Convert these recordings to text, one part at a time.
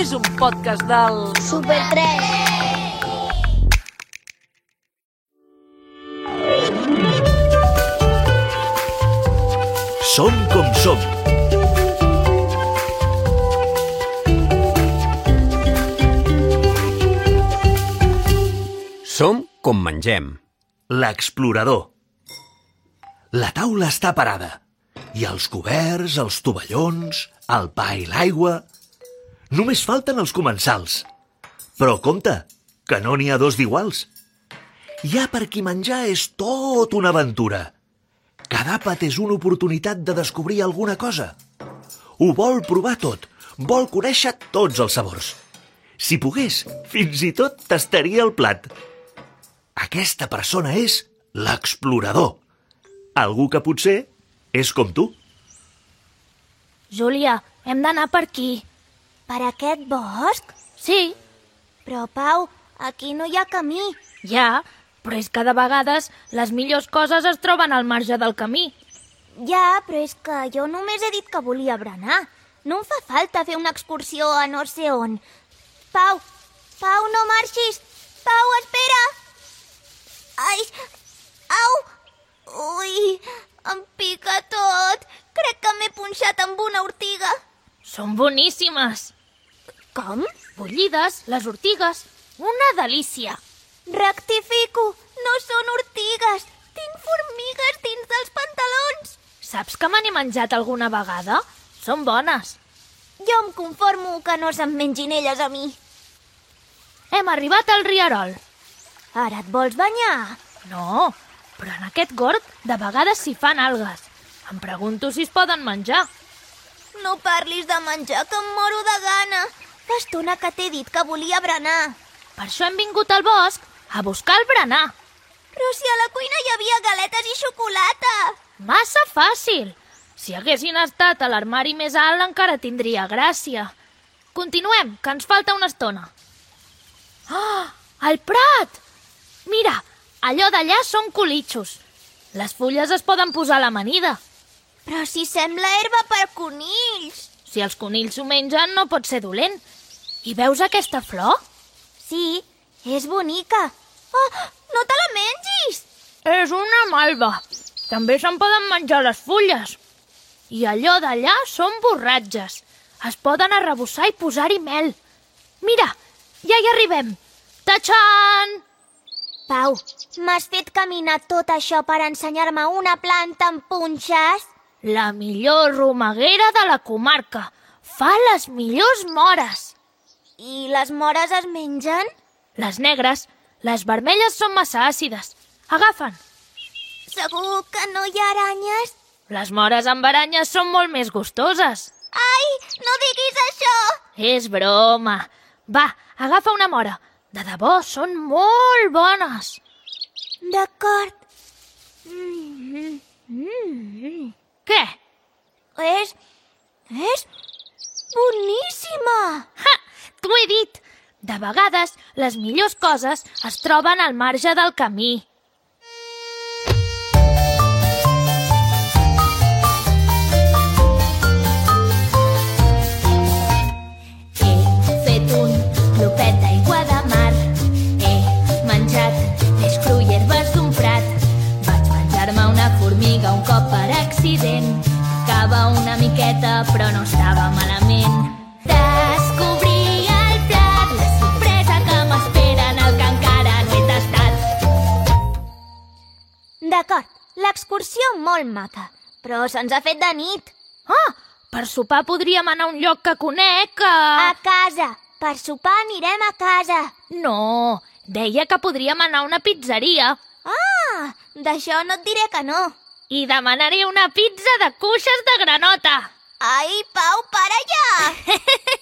és un podcast del Super 3. Som com som. Som com mengem. L'explorador. La taula està parada. I els coberts, els tovallons, el pa i l'aigua... Només falten els comensals. Però compte, que no n'hi ha dos d'iguals. Hi ha per qui menjar és tot una aventura. Cada àpat és una oportunitat de descobrir alguna cosa. Ho vol provar tot, vol conèixer tots els sabors. Si pogués, fins i tot tastaria el plat. Aquesta persona és l'explorador. Algú que potser és com tu. Júlia, hem d'anar per aquí. Per aquest bosc? Sí, Però, Pau, aquí no hi ha camí. ja, però és que de vegades les millors coses es troben al marge del camí. Ja, però és que jo només he dit que volia berenar. No em fa falta fer una excursió a no sé on. Pau, no marxis. Pau, espera. Ai, au. Ui, em pica tot. Crec que m'he punxat amb una ortiga. Són boníssimes. Com? Bullides, les ortigues, una delícia. Rectifico, no són ortigues. Tinc formigues dins dels pantalons. Saps que me n'he menjat alguna vegada? Són bones. Jo em conformo que no se'n mengin elles a mi. Hem arribat al rierol. Ara et vols banyar? No, però en aquest gord de vegades s'hi fan algues. Em pregunto si es poden menjar. No parlis de menjar, que em moro de gana. Fa estona que t'he dit que volia berenar. Per això hem vingut al bosc a buscar el berenar. Però si a la cuina hi havia galetes i xocolata. Massa fàcil. Si haguessin estat a l'armari més alt encara tindria gràcia. Continuem, que ens falta una estona. Ah, el prat! Mira, allò d'allà són colitxos. Les fulles es poden posar a l'amanida. Però si sembla herba per conills. Si els conills ho mengen no pot ser dolent. I veus aquesta flor? Sí, és bonica. Oh, no te la mengis! És una malva. També se'n poden menjar les fulles. I allò d'allà són borratges. Es poden arrebossar i posar-hi mel. Mira, ja hi arribem. Tachan! Pau, m'has fet caminar tot això per ensenyar-me una planta amb punxes? La millor romeguera de la comarca. Fa les millors mores. I les mores es mengen? Les negres, les vermelles són massa àcides. Agafa'n. Segur que no hi ha aranyes? Les mores amb aranyes són molt més gustoses. Ai, no diguis això! És broma. Va, agafa una mora. De debò, són molt bones. D'acord. Què? És boníssima! Ha! T'ho he dit. De vegades, les millors coses es troben al marge del camí. He fet un glopet d'aigua de mar. He menjat peix cru i herbes d'un prat. Vaig menjar-me una formiga un cop per accident. Cava una miqueta, però no estava malament. Descobrir el plat, la sorpresa que m'espera en el que encara no he tastat. D'acord, l'excursió molt maca, però se'ns ha fet de nit. Ah, per sopar podríem anar a un lloc que conec A casa, per sopar anirem a casa. No, deia que podríem anar a una pizzeria. Ah, d'això no et diré que no. I demanaré una pizza de cuixes de granota. Ai, Pau, para ja!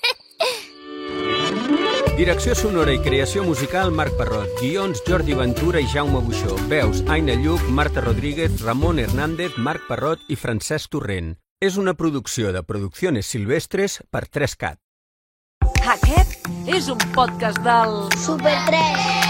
Direcció sonora i creació musical, Marc Parrot. Guions, Jordi Ventura i Jaume Buixó. Veus, Aina Lluc, Marta Rodríguez, Ramon Hernández, Marc Parrot i Francesc Torrent. És una producció de Producciones Silvestres per 3CAT. Aquest és un podcast del Super 3.